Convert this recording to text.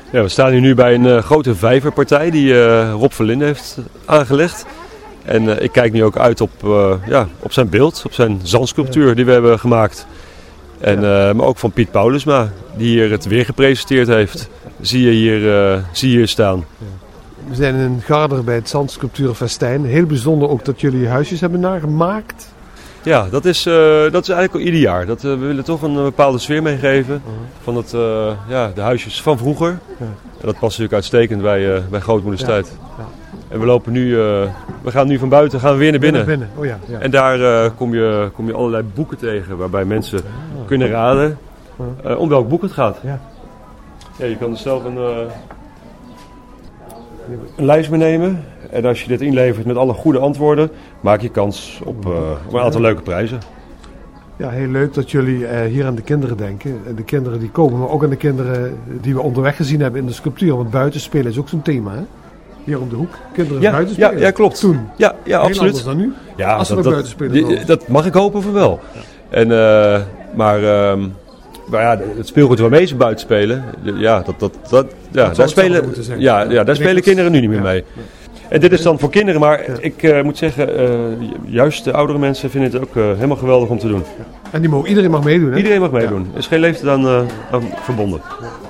Ja, we staan hier nu bij een grote vijverpartij die Rob Verlinde heeft aangelegd. En ik kijk nu ook uit op zijn beeld, op zijn zandsculptuur die we hebben gemaakt. En, maar ook van Piet Paulusma, die hier het weer gepresenteerd heeft. Zie je hier staan. We zijn in Garder bij het Zandsculpturenfestijn. Heel bijzonder ook dat jullie huisjes hebben nagemaakt. Ja, dat is eigenlijk al ieder jaar. We willen toch een bepaalde sfeer meegeven van de huisjes van vroeger. Ja. En dat past natuurlijk uitstekend bij Grootmoederstijd. Ja. En we gaan nu van buiten weer naar binnen. Oh, ja. En daar kom je allerlei boeken tegen waarbij mensen kunnen raden om welk boek het gaat. Ja. Ja, je kan dus zelf een lijst meenemen. En als je dit inlevert met alle goede antwoorden, maak je kans op een aantal leuke prijzen. Ja, heel leuk dat jullie hier aan de kinderen denken. De kinderen die komen, maar ook aan de kinderen die we onderweg gezien hebben in de sculptuur. Want buitenspelen is ook zo'n thema, hè? Hier om de hoek. Kinderen buitenspelen. Ja, klopt. Toen. Ja, absoluut. Heel anders dan nu. Ja, als we buitenspelen. Dat mag ik hopen van wel. Ja. En, maar het speelgoed waarmee ze buiten spelen, daar spelen kinderen nu niet meer mee. Ja. En dit is dan voor kinderen, maar ik moet zeggen, juist de oudere mensen vinden het ook helemaal geweldig om te doen. Ja. En iedereen mag meedoen, hè? Iedereen mag meedoen. Er is geen leeftijd aan verbonden. Ja.